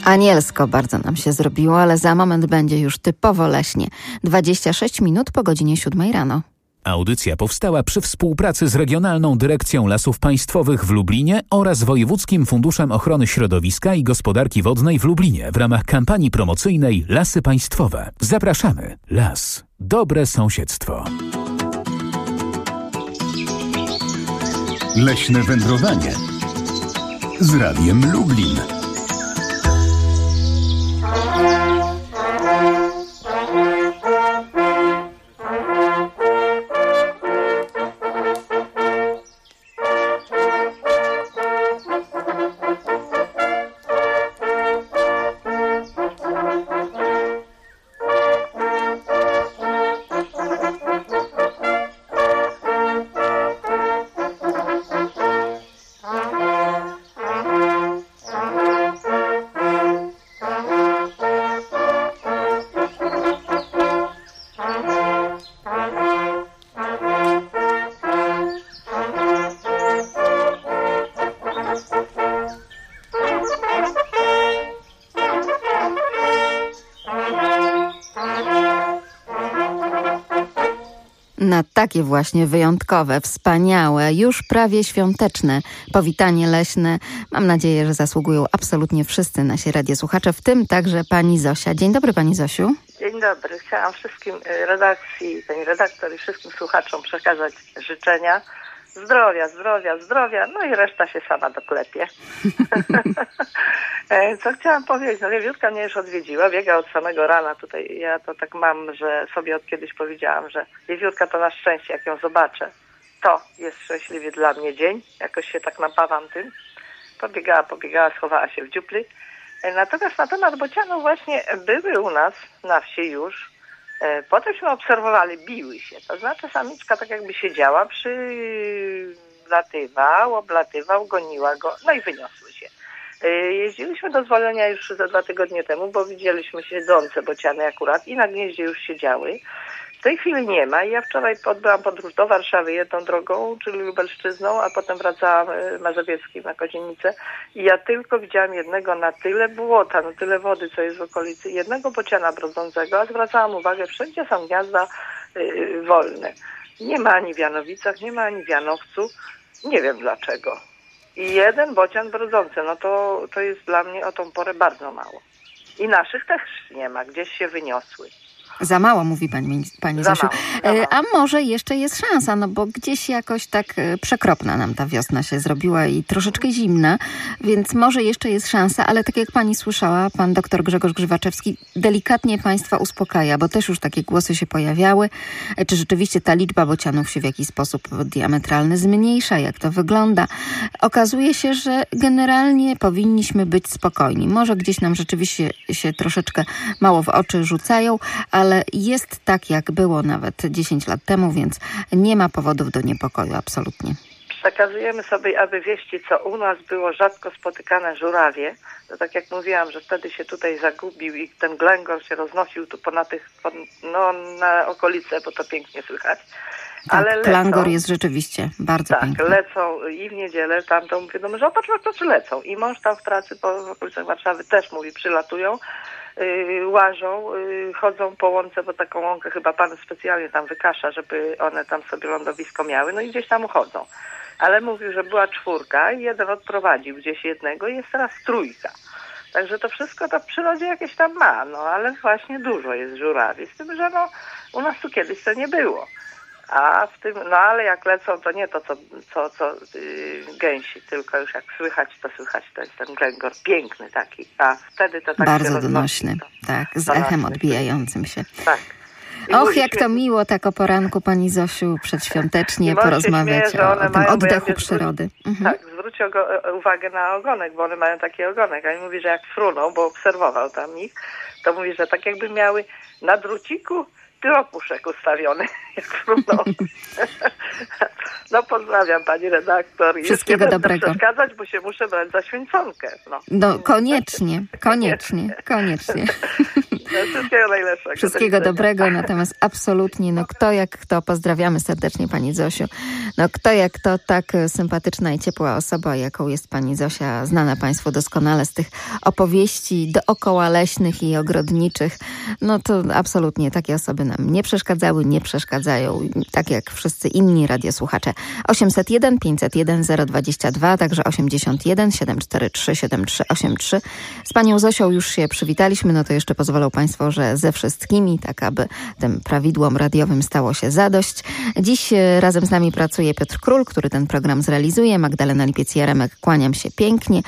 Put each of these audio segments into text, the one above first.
Anielsko bardzo nam się zrobiło, ale za moment będzie już typowo leśnie. 26 minut po godzinie 7 rano. Audycja powstała przy współpracy z Regionalną Dyrekcją Lasów Państwowych w Lublinie oraz Wojewódzkim Funduszem Ochrony Środowiska i Gospodarki Wodnej w Lublinie w ramach kampanii promocyjnej Lasy Państwowe. Zapraszamy. Las. Dobre sąsiedztwo. Leśne wędrowanie z Radiem Lublin. Na takie właśnie wyjątkowe, wspaniałe, już prawie świąteczne powitanie leśne. Mam nadzieję, że zasługują absolutnie wszyscy nasi radiosłuchacze, w tym także pani Zosia. Dzień dobry, pani Zosiu. Dzień dobry. Chciałam wszystkim redakcji, pani redaktor i wszystkim słuchaczom przekazać życzenia zdrowia, no i reszta się sama doklepie. Co chciałam powiedzieć? No wiewiórka mnie już odwiedziła, biega od samego rana tutaj. Ja to tak mam, że sobie od kiedyś powiedziałam, że wiewiórka to na szczęście, jak ją zobaczę, to jest szczęśliwy dla mnie dzień. Jakoś się tak napawam tym. Pobiegała, schowała się w dziupli. Natomiast na temat bocianów właśnie były u nas na wsi już. Potemśmy obserwowali, biły się. To znaczy samiczka tak jakby siedziała, oblatywał, goniła go, no i wyniosły się. Jeździliśmy do Zwolenia już za 2 tygodnie temu, bo widzieliśmy siedzące bociany akurat i na gnieździe już siedziały. W tej chwili nie ma i ja wczoraj odbyłam podróż do Warszawy jedną drogą, czyli Lubelszczyzną, a potem wracałam Mazowieckim na Kozienicę i ja tylko widziałam jednego na tyle błota, na tyle wody, co jest w okolicy, jednego bociana brodzącego, a zwracałam uwagę, wszędzie są gniazda wolne. Nie ma ani w Janowicach, nie ma ani w Janowcu, nie wiem dlaczego. I jeden bocian brodzący, no to jest dla mnie o tą porę bardzo mało. I naszych też nie ma, gdzieś się wyniosły. Za mało, mówi pani Zosiu. A może jeszcze jest szansa, no bo gdzieś jakoś tak przekropna nam ta wiosna się zrobiła i troszeczkę zimna, więc może jeszcze jest szansa, ale tak jak pani słyszała, pan doktor Grzegorz Grzywaczewski delikatnie państwa uspokaja, bo też już takie głosy się pojawiały. Czy rzeczywiście ta liczba bocianów się w jakiś sposób diametralny zmniejsza? Jak to wygląda? Okazuje się, że generalnie powinniśmy być spokojni. Może gdzieś nam rzeczywiście się troszeczkę mało w oczy rzucają, ale jest tak, jak było nawet 10 lat temu, więc nie ma powodów do niepokoju, absolutnie. Przekazujemy sobie, aby wieści, co u nas było rzadko spotykane żurawie. To tak jak mówiłam, że wtedy się tutaj zagubił i ten glęgor się roznosił tu na okolice, bo to pięknie słychać. Tak, ale klangor jest rzeczywiście bardzo piękny. Tak, lecą i w niedzielę tamtą wiadomo, że opatrz, lecą. I mąż tam w pracy w okolicach Warszawy też mówi, przylatują. Łażą, chodzą po łące, bo taką łąkę chyba pan specjalnie tam wykasza, żeby one tam sobie lądowisko miały, no i gdzieś tam uchodzą. Ale mówił, że była 4 i jeden odprowadził gdzieś jednego i jest teraz 3. Także to wszystko to w przyrodzie jakieś tam ma, no ale właśnie dużo jest żurawi, z tym, że no u nas tu kiedyś to nie było. A w tym, no ale jak lecą, to nie to, co gęsi, tylko już jak słychać, to jest ten glęgor piękny taki, a wtedy to tak bardzo się donośny, tak, z echem odbijającym się. Tak. Och, jak to miło tak o poranku, pani Zosiu, przedświątecznie porozmawiać o tym oddechu przyrody. Tak, zwróć uwagę na ogonek, bo one mają taki ogonek, a on mówi, że jak fruną, bo obserwował tam ich, to mówi, że tak jakby miały na druciku tyropuszek ustawiony, jak fruną. No pozdrawiam pani redaktor. Wszystkiego dobrego. Nie będę przeszkadzać, bo się muszę brać za święconkę. No koniecznie. Wszystkiego najlepszego. Wszystkiego dobrego, natomiast absolutnie, kto jak kto, pozdrawiamy serdecznie pani Zosiu, kto jak kto, tak sympatyczna i ciepła osoba, jaką jest pani Zosia, znana państwu doskonale z tych opowieści dookoła leśnych i ogrodniczych, to absolutnie takie osoby nam nie przeszkadzały, nie przeszkadzają, tak jak wszyscy inni radiosłuchacze. 801 501 022, także 81 743 7383. Z panią Zosią już się przywitaliśmy, to jeszcze pozwolą państwo, że ze wszystkimi, tak aby tym prawidłom radiowym stało się zadość. Dziś razem z nami pracuje Piotr Król, który ten program zrealizuje. Magdalena Lipiec-Jaremek, kłaniam się pięknie.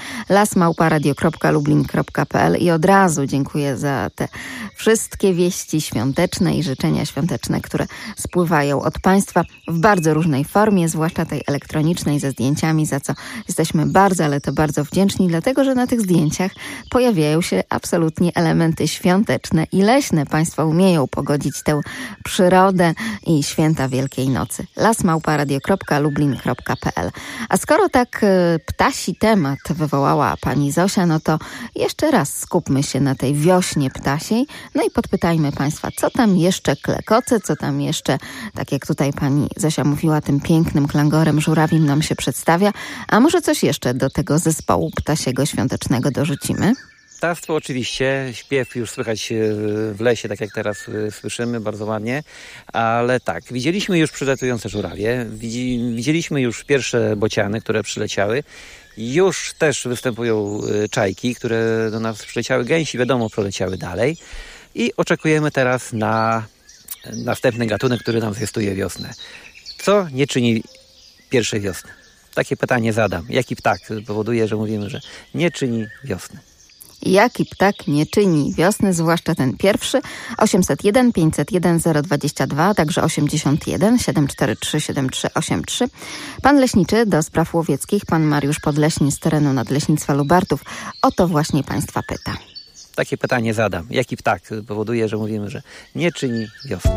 lasmałpa.radio.lublin.pl i od razu dziękuję za te wszystkie wieści świąteczne i życzenia świąteczne, które spływają od państwa w bardzo różnej formie, zwłaszcza tej elektronicznej ze zdjęciami, za co jesteśmy bardzo, ale to bardzo wdzięczni, dlatego że na tych zdjęciach pojawiają się absolutnie elementy świąteczne i leśne. Państwo umieją pogodzić tę przyrodę i święta Wielkiej Nocy. lasmałpa.radio.lublin.pl. A skoro tak ptasi temat wywołała pani Zosia, to jeszcze raz skupmy się na tej wiośnie ptasiej, i podpytajmy państwa, co tam jeszcze klekoce, co tam jeszcze, tak jak tutaj pani Zosia mówiła, tym pięknym klangorem żurawim nam się przedstawia, a może coś jeszcze do tego zespołu ptasiego świątecznego dorzucimy? Ptactwo oczywiście, śpiew już słychać w lesie, tak jak teraz słyszymy, bardzo ładnie, ale tak, widzieliśmy już przylatujące żurawie, widzieliśmy już pierwsze bociany, które przyleciały, już też występują czajki, które do nas przyleciały, gęsi wiadomo proleciały dalej i oczekujemy teraz na następny gatunek, który nam zwiastuje wiosnę. Co nie czyni pierwszej wiosny? Takie pytanie zadam. Jaki ptak powoduje, że mówimy, że nie czyni wiosny? Jaki ptak nie czyni wiosny, zwłaszcza ten pierwszy? 801 501 022, także 81 743 7383. Pan leśniczy do spraw łowieckich, pan Mariusz Podleśny z terenu Nadleśnictwa Lubartów, o to właśnie państwa pyta. Takie pytanie zadam. Jaki ptak powoduje, że mówimy, że nie czyni wiosny?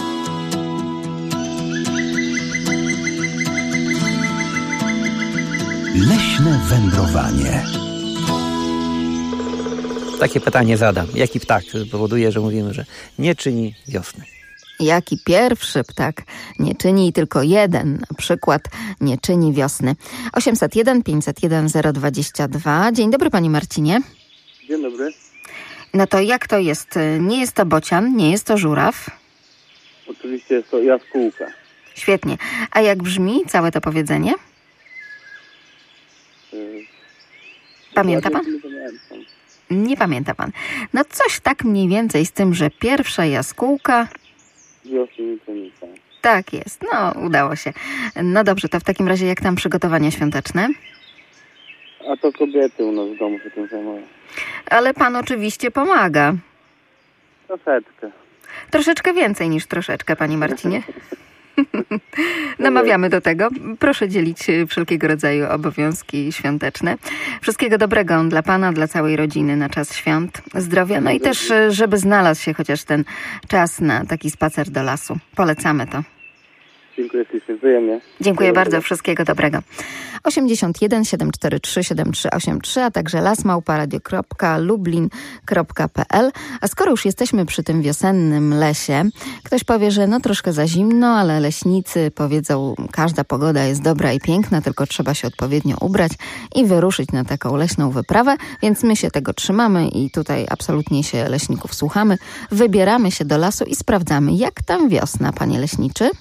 Leśne wędrowanie. Takie pytanie zadam. Jaki ptak powoduje, że mówimy, że nie czyni wiosny? Jaki pierwszy ptak nie czyni, tylko jeden, na przykład, nie czyni wiosny. 801 501 022. Dzień dobry, panie Marcinie. Dzień dobry. To jak to jest? Nie jest to bocian, nie jest to żuraw? Oczywiście jest to jaskółka. Świetnie. A jak brzmi całe to powiedzenie? Pamięta pan? Nie pamięta pan. Coś tak mniej więcej z tym, że pierwsza jaskółka... Wiośnica. Tak jest. Udało się. Dobrze, to w takim razie jak tam przygotowania świąteczne? A to kobiety u nas w domu się tym zajmują. Ale pan oczywiście pomaga. Troszeczkę. Troszeczkę więcej niż troszeczkę, panie Marcinie. Namawiamy do tego. Proszę dzielić wszelkiego rodzaju obowiązki świąteczne. Wszystkiego dobrego dla pana, dla całej rodziny na czas świąt. Zdrowia. I też, żeby znalazł się chociaż ten czas na taki spacer do lasu. Polecamy to. Dziękuję ślicznie, wzajemnie. Dziękuję bardzo, wszystkiego dobrego. 81 743 7383, a także lasmałpa.radio.lublin.pl. A skoro już jesteśmy przy tym wiosennym lesie, ktoś powie, że troszkę za zimno, ale leśnicy powiedzą, każda pogoda jest dobra i piękna, tylko trzeba się odpowiednio ubrać i wyruszyć na taką leśną wyprawę, więc my się tego trzymamy i tutaj absolutnie się leśników słuchamy. Wybieramy się do lasu i sprawdzamy, jak tam wiosna, panie leśniczy?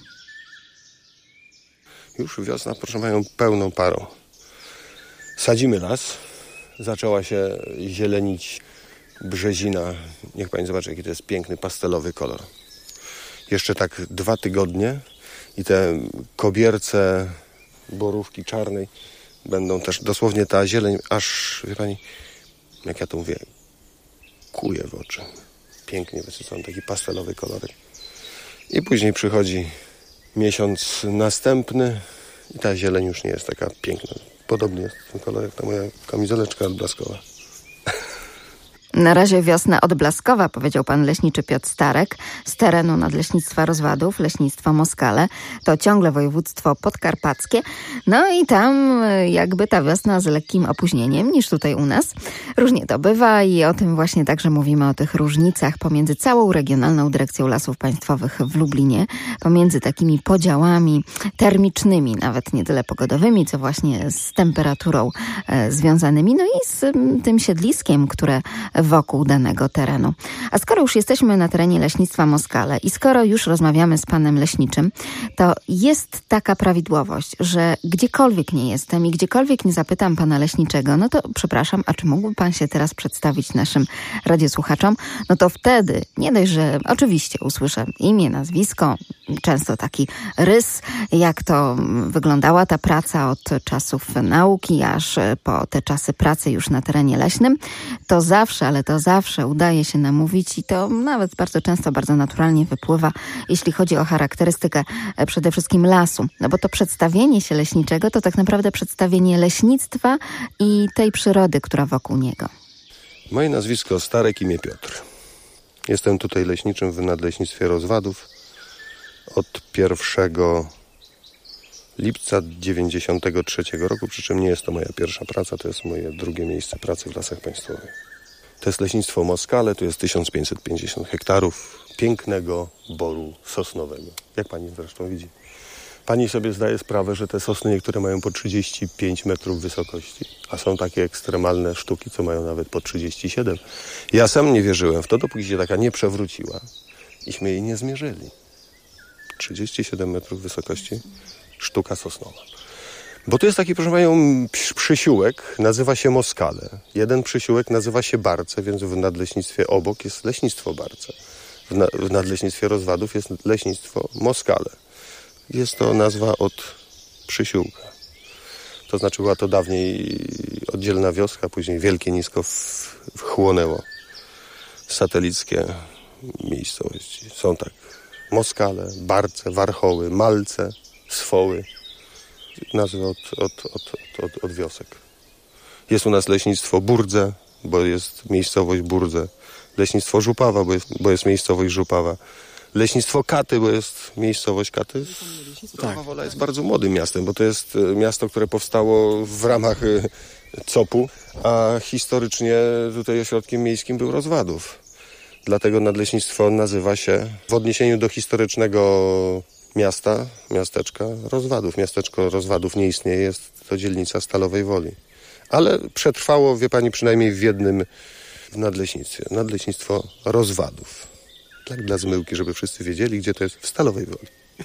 Już wiosna, proszę, mają pełną parą. Sadzimy las. Zaczęła się zielenić brzezina. Niech pani zobaczy, jaki to jest piękny, pastelowy kolor. Jeszcze tak 2 tygodnie i te kobierce borówki czarnej będą też, dosłownie ta zieleń, aż, wie pani, jak ja to mówię, kuje w oczy. Pięknie wysycony, taki pastelowy kolorek. I później przychodzi miesiąc następny i ta zieleń już nie jest taka piękna. Podobnie jest ten kolor jak ta moja kamizoleczka odblaskowa. Na razie wiosna odblaskowa, powiedział pan leśniczy Piotr Starek z terenu Nadleśnictwa Rozwadów, Leśnictwo Moskale. To ciągle województwo podkarpackie. No i tam jakby ta wiosna z lekkim opóźnieniem niż tutaj u nas. Różnie to bywa i o tym właśnie także mówimy, o tych różnicach pomiędzy całą Regionalną Dyrekcją Lasów Państwowych w Lublinie, pomiędzy takimi podziałami termicznymi, nawet nie tyle pogodowymi, co właśnie z temperaturą związanymi, no i z tym siedliskiem, które wokół danego terenu. A skoro już jesteśmy na terenie Leśnictwa Moskale i skoro już rozmawiamy z panem leśniczym, to jest taka prawidłowość, że gdziekolwiek nie jestem i gdziekolwiek nie zapytam pana leśniczego, no to przepraszam, a czy mógłby pan się teraz przedstawić naszym radiosłuchaczom? No to wtedy nie dość, że oczywiście usłyszę imię, nazwisko, często taki rys, jak to wyglądała ta praca od czasów nauki aż po te czasy pracy już na terenie leśnym, to zawsze, ale to zawsze udaje się namówić i to nawet bardzo często, bardzo naturalnie wypływa, jeśli chodzi o charakterystykę przede wszystkim lasu. No bo to przedstawienie się leśniczego to tak naprawdę przedstawienie leśnictwa i tej przyrody, która wokół niego. Moje nazwisko Starek, imię Piotr. Jestem tutaj leśniczym w Nadleśnictwie Rozwadów od 1 lipca 1993 roku, przy czym nie jest to moja pierwsza praca, to jest moje drugie miejsce pracy w Lasach Państwowych. To jest Leśnictwo Moskale, tu jest 1550 hektarów pięknego boru sosnowego, jak pani zresztą widzi. Pani sobie zdaje sprawę, że te sosny niektóre mają po 35 metrów wysokości, a są takie ekstremalne sztuki, co mają nawet po 37. Ja sam nie wierzyłem w to, dopóki się taka nie przewróciła iśmy jej nie zmierzyli. 37 metrów wysokości, sztuka sosnowa. Bo tu jest taki, proszę panią, przysiółek, nazywa się Moskale. Jeden przysiółek nazywa się Barce, więc w nadleśnictwie obok jest leśnictwo Barce. W nadleśnictwie Rozwadów jest leśnictwo Moskale. Jest to nazwa od przysiółka. To znaczy była to dawniej oddzielna wioska, później Wielkie Nisko wchłonęło satelickie miejscowości. Są tak Moskale, Barce, Warchoły, Malce, Swoły. Nazwy od wiosek. Jest u nas leśnictwo Burdze, bo jest miejscowość Burdze. Leśnictwo Żupawa, bo jest miejscowość Żupawa. Leśnictwo Katy, bo jest miejscowość Katy. Stalowa Wola jest bardzo młodym miastem, bo to jest miasto, które powstało w ramach COP-u, a historycznie tutaj ośrodkiem miejskim był Rozwadów. Dlatego nadleśnictwo nazywa się w odniesieniu do historycznego miasteczka Rozwadów. Miasteczko Rozwadów nie istnieje, jest to dzielnica Stalowej Woli. Ale przetrwało, wie pani, przynajmniej w jednym nadleśnictwie. Nadleśnictwo Rozwadów. Tak dla zmyłki, żeby wszyscy wiedzieli, gdzie to jest, w Stalowej Woli.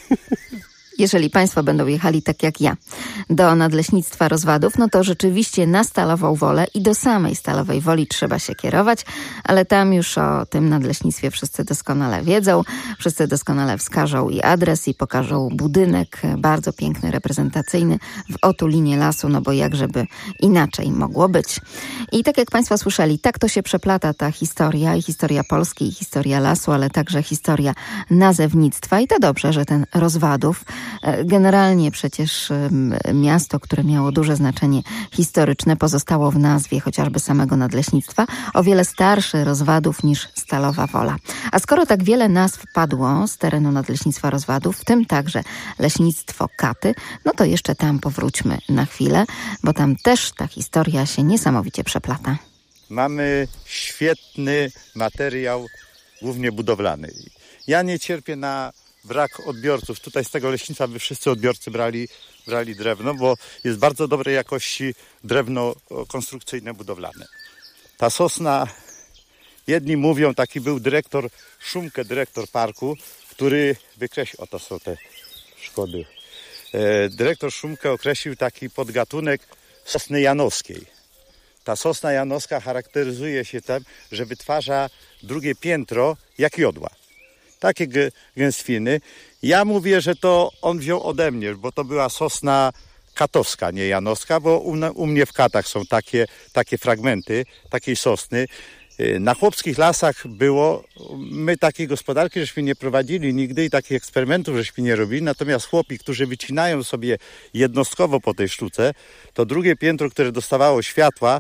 Jeżeli państwo będą jechali tak jak ja do Nadleśnictwa Rozwadów, no to rzeczywiście na Stalową Wolę i do samej Stalowej Woli trzeba się kierować, ale tam już o tym nadleśnictwie wszyscy doskonale wiedzą, wszyscy doskonale wskażą i adres i pokażą budynek bardzo piękny, reprezentacyjny w otulinie lasu, no bo jakżeby inaczej mogło być. I tak jak państwo słyszeli, tak to się przeplata ta historia i historia Polski i historia lasu, ale także historia nazewnictwa i to dobrze, że ten Rozwadów, generalnie przecież miasto, które miało duże znaczenie historyczne, pozostało w nazwie chociażby samego nadleśnictwa, o wiele starszy Rozwadów niż Stalowa Wola. A skoro tak wiele nazw padło z terenu Nadleśnictwa Rozwadów, w tym także leśnictwo Katy, no to jeszcze tam powróćmy na chwilę, bo tam też ta historia się niesamowicie przeplata. Mamy świetny materiał, głównie budowlany. Ja nie cierpię na brak odbiorców. Tutaj z tego leśnictwa by wszyscy odbiorcy brali drewno, bo jest bardzo dobrej jakości drewno konstrukcyjne, budowlane. Ta sosna, jedni mówią, taki był dyrektor Szumke, dyrektor parku, który wykreślił, oto są te szkody. Dyrektor Szumke określił taki podgatunek sosny janowskiej. Ta sosna janowska charakteryzuje się tym, że wytwarza drugie piętro jak jodła. Takie gęstwiny. Ja mówię, że to on wziął ode mnie, bo to była sosna katowska, nie janowska, bo u mnie w Katach są takie fragmenty takiej sosny. Na chłopskich lasach było, my takiej gospodarki żeśmy nie prowadzili nigdy i takich eksperymentów żeśmy nie robili, natomiast chłopi, którzy wycinają sobie jednostkowo po tej sztuce, to drugie piętro, które dostawało światła,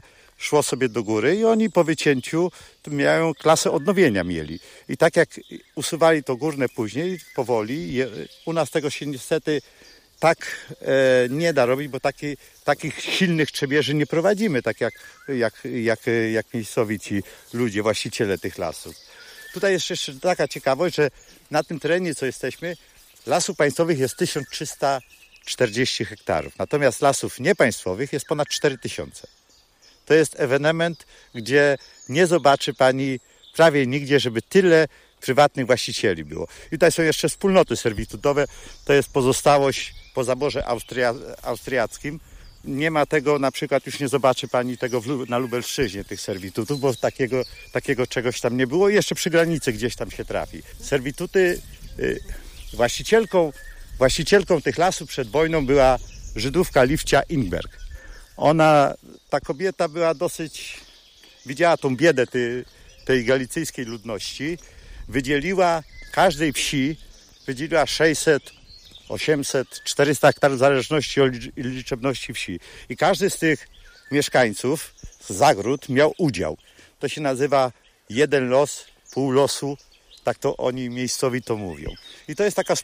szło sobie do góry i oni po wycięciu miają klasę odnowienia mieli. I tak jak usuwali to górne później, powoli, u nas tego się niestety tak nie da robić, bo takich silnych trzebieży nie prowadzimy, tak jak miejscowi ci ludzie, właściciele tych lasów. Tutaj jest jeszcze taka ciekawość, że na tym terenie, co jesteśmy, lasów państwowych jest 1340 hektarów, natomiast lasów niepaństwowych jest ponad 4000. To jest ewenement, gdzie nie zobaczy pani prawie nigdzie, żeby tyle prywatnych właścicieli było. I tutaj są jeszcze wspólnoty serwitutowe, to jest pozostałość po zaborze austriackim. Nie ma tego, na przykład już nie zobaczy pani tego na Lubelszczyźnie, tych serwitutów, bo takiego czegoś tam nie było i jeszcze przy granicy gdzieś tam się trafi. Serwituty, właścicielką tych lasów przed wojną była Żydówka Livcia Ingberg. Ta kobieta była dosyć, widziała tą biedę tej galicyjskiej ludności, wydzieliła każdej wsi, 600, 800, 400 hektarów w zależności od liczebności wsi. I każdy z tych mieszkańców z zagród miał udział. To się nazywa jeden los, pół losu, tak to oni miejscowi to mówią. I to jest taka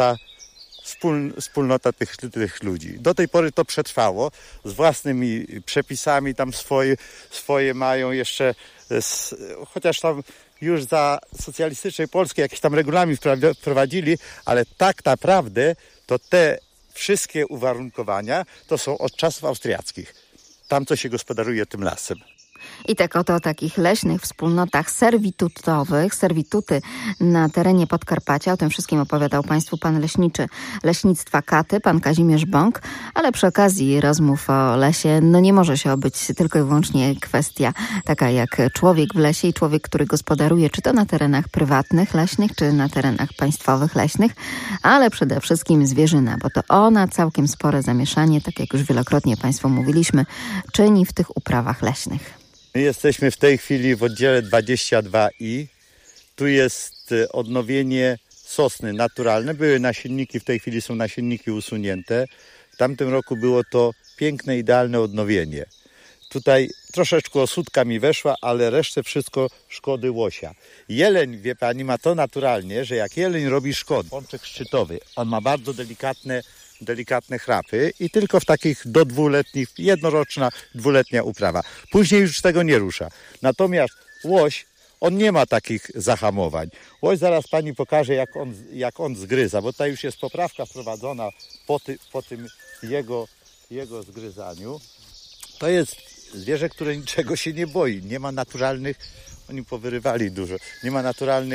wspólnota tych ludzi. Do tej pory to przetrwało z własnymi przepisami, tam swoje mają jeszcze, chociaż tam już za socjalistycznej Polski jakiś tam regulamin wprowadzili, ale tak naprawdę to te wszystkie uwarunkowania to są od czasów austriackich. Tam, co się gospodaruje tym lasem. I tak oto o takich leśnych wspólnotach serwitutowych, serwituty na terenie Podkarpacia. O tym wszystkim opowiadał Państwu pan leśniczy Leśnictwa Katy, pan Kazimierz Bąk, ale przy okazji rozmów o lesie, nie może się obyć tylko i wyłącznie kwestia taka jak człowiek w lesie i człowiek, który gospodaruje, czy to na terenach prywatnych leśnych, czy na terenach państwowych leśnych, ale przede wszystkim zwierzyna, bo to ona całkiem spore zamieszanie, tak jak już wielokrotnie Państwu mówiliśmy, czyni w tych uprawach leśnych. My jesteśmy w tej chwili w oddziale 22i. Tu jest odnowienie sosny naturalne. Były nasienniki, w tej chwili są nasienniki usunięte. W tamtym roku było to piękne, idealne odnowienie. Tutaj troszeczkę osódka mi weszła, ale resztę wszystko szkody łosia. Jeleń, wie pani, ma to naturalnie, że jak jeleń robi szkody, pączek szczytowy, on ma bardzo delikatne chrapy i tylko w takich do 2-letnich, jednoroczna, 2-letnia uprawa. Później już tego nie rusza. Natomiast łoś, on nie ma takich zahamowań. Łoś zaraz pani pokaże, jak on zgryza, bo tutaj już jest poprawka wprowadzona po tym jego zgryzaniu. To jest zwierzę, które niczego się nie boi. Nie ma naturalnych, oni powyrywali dużo, nie ma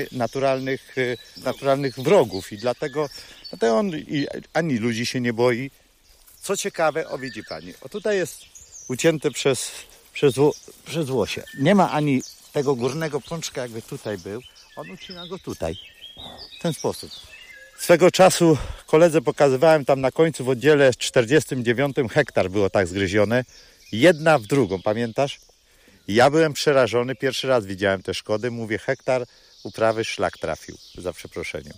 naturalnych wrogów i dlatego on ani ludzi się nie boi. Co ciekawe, widzi pani, tutaj jest ucięte przez łosie. Nie ma ani tego górnego pączka, jakby tutaj był. On ucina go tutaj, w ten sposób. Swego czasu koledze pokazywałem tam na końcu w oddziale 49 hektar było tak zgryzione. Jedna w drugą, pamiętasz? Ja byłem przerażony, pierwszy raz widziałem te szkody. Mówię, hektar uprawy szlak trafił, za przeproszeniem.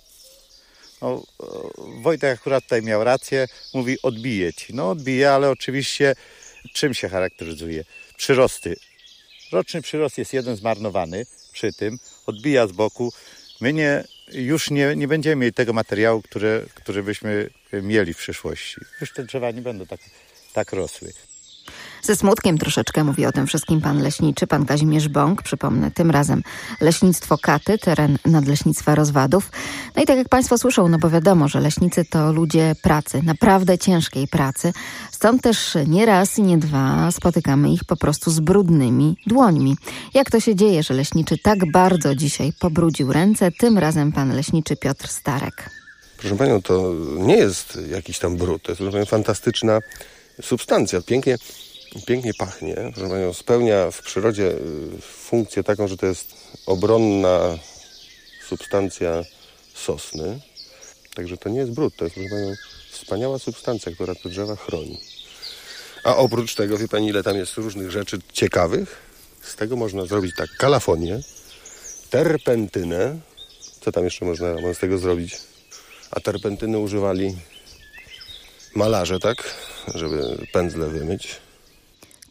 Wojtek akurat tutaj miał rację, mówi odbije ci. Odbije, ale oczywiście czym się charakteryzuje? Przyrosty. Roczny przyrost jest jeden zmarnowany przy tym, odbija z boku. My już nie będziemy mieli tego materiału, który byśmy mieli w przyszłości. Już te drzewa nie będą tak rosły. Ze smutkiem troszeczkę mówi o tym wszystkim pan leśniczy, pan Kazimierz Bąk. Przypomnę, tym razem Leśnictwo Katy, teren Nadleśnictwa Rozwadów. I tak jak Państwo słyszą, bo wiadomo, że leśnicy to ludzie pracy, naprawdę ciężkiej pracy. Stąd też nie raz i nie dwa spotykamy ich po prostu z brudnymi dłońmi. Jak to się dzieje, że leśniczy tak bardzo dzisiaj pobrudził ręce? Tym razem pan leśniczy Piotr Starek. Proszę panią, to nie jest jakiś tam brud, to jest, proszę panią, fantastyczna substancja. Pięknie pachnie, proszę panią, spełnia w przyrodzie funkcję taką, że to jest obronna substancja sosny. Także to nie jest brud, to jest, proszę panią, wspaniała substancja, która te drzewa chroni. A oprócz tego, wie pani, ile tam jest różnych rzeczy ciekawych? Z tego można zrobić tak, kalafonię, terpentynę. Co tam jeszcze można z tego zrobić? A terpentyny używali malarze, tak? Żeby pędzle wymyć.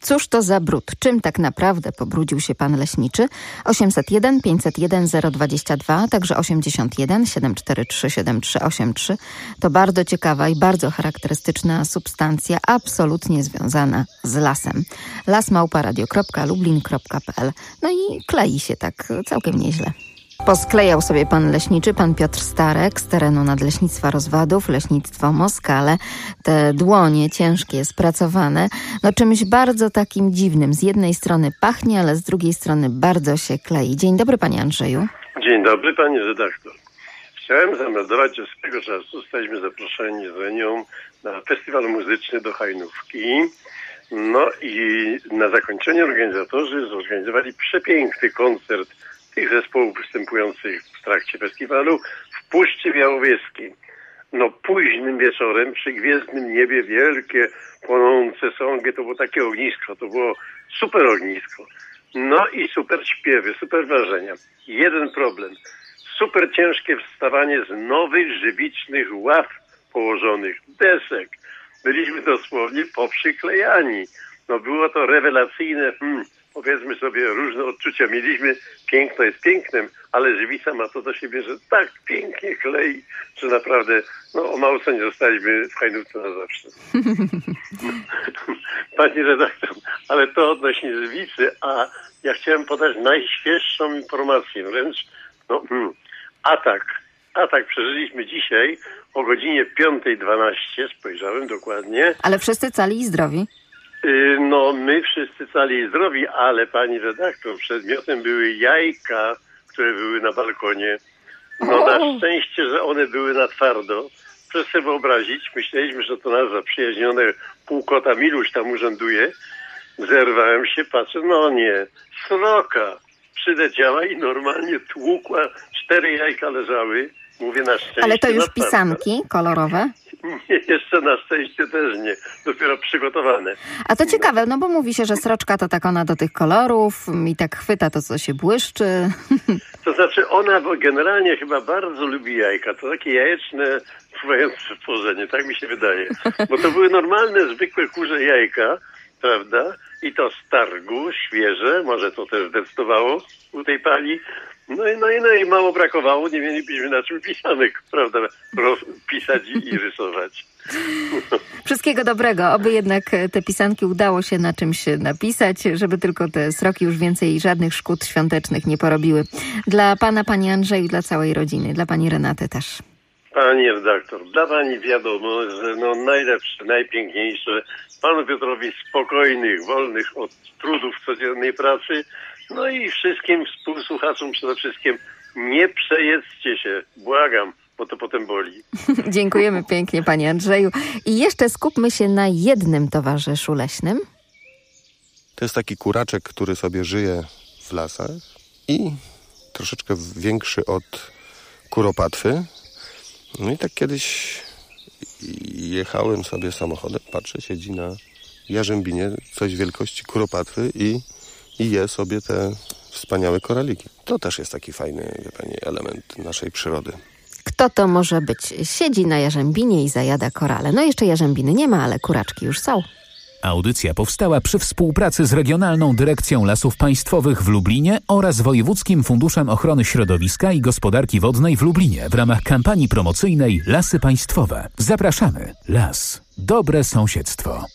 Cóż to za brud? Czym tak naprawdę pobrudził się pan leśniczy? 801 501 022, także 81 743 7383. To bardzo ciekawa i bardzo charakterystyczna substancja, absolutnie związana z lasem. las@radio.lublin.pl. No i klei się tak całkiem nieźle. Posklejał sobie pan leśniczy, pan Piotr Starek z terenu Nadleśnictwa Rozwadów, Leśnictwo Moskale. Te dłonie ciężkie, spracowane, no czymś bardzo takim dziwnym. Z jednej strony pachnie, ale z drugiej strony bardzo się klei. Dzień dobry, panie Andrzeju. Dzień dobry, pani redaktor. Chciałem zameldować, że swego czasu zostaliśmy zaproszeni z Enią na festiwal muzyczny do Hajnówki. No i na zakończenie organizatorzy zorganizowali przepiękny koncert tych zespołów występujących w trakcie festiwalu w Puszczy Białowieskiej. No późnym wieczorem przy gwiezdnym niebie wielkie, płonące sągi, to było takie ognisko, to było super ognisko. No i super śpiewy, super wrażenia. Jeden problem. Super ciężkie wstawanie z nowych, żywicznych ław położonych, desek. Byliśmy dosłownie poprzyklejani. No było to rewelacyjne, powiedzmy sobie, różne odczucia mieliśmy. Piękno jest pięknem, ale żywica ma to do siebie, że tak pięknie klei, że naprawdę, no o mało co nie zostaliśmy w Hajnówce na zawsze. Pani redaktor, ale to odnośnie żywicy, a ja chciałem podać najświeższą informację, wręcz, atak przeżyliśmy dzisiaj o godzinie 5:12, spojrzałem dokładnie. Ale wszyscy cali i zdrowi? No, my wszyscy cali i zdrowi, ale pani redaktor, przedmiotem były jajka, które były na balkonie. No na szczęście, że one były na twardo. Proszę sobie wyobrazić, myśleliśmy, że to nasz zaprzyjaźniony półkota Miluś tam urzęduje. Zerwałem się, patrzę, no nie, sroka przyleciała i normalnie tłukła, 4 jajka leżały. Mówię na szczęście. Ale to już pisanki kolorowe? Nie, jeszcze na szczęście też nie. Dopiero przygotowane. A to ciekawe, no bo mówi się, że sroczka to tak ona do tych kolorów i tak chwyta to, co się błyszczy. To znaczy ona generalnie chyba bardzo lubi jajka. To takie jajeczne, pływające stworzenie, tak mi się wydaje. Bo to były normalne, zwykłe kurze jajka, prawda? I to z targu, świeże, może to też zdecydowało u tej pani. No i mało brakowało, nie mielibyśmy na czym pisanek, prawda, pisać i rysować. Wszystkiego dobrego, oby jednak te pisanki udało się na czymś napisać, żeby tylko te sroki już więcej żadnych szkód świątecznych nie porobiły. Dla pana, panie Andrzeju, dla całej rodziny, dla pani Renaty też. Pani redaktor, dla pani wiadomo, że najlepsze, najpiękniejsze, panu Piotrowi spokojnych, wolnych od trudów codziennej pracy, no i wszystkim współsłuchaczom przede wszystkim nie przejedzcie się, błagam, bo to potem boli. Dziękujemy pięknie, panie Andrzeju. I jeszcze skupmy się na jednym towarzyszu leśnym. To jest taki kuraczek, który sobie żyje w lasach i troszeczkę większy od kuropatwy. No i tak kiedyś jechałem sobie samochodem, patrzę, siedzi na jarzębinie coś wielkości kuropatwy i je sobie te wspaniałe koraliki. To też jest taki fajny, wie pani, element naszej przyrody. Kto to może być? Siedzi na jarzębinie i zajada korale. No jeszcze jarzębiny nie ma, ale kuraczki już są. Audycja powstała przy współpracy z Regionalną Dyrekcją Lasów Państwowych w Lublinie oraz Wojewódzkim Funduszem Ochrony Środowiska i Gospodarki Wodnej w Lublinie w ramach kampanii promocyjnej Lasy Państwowe. Zapraszamy. Las. Dobre sąsiedztwo.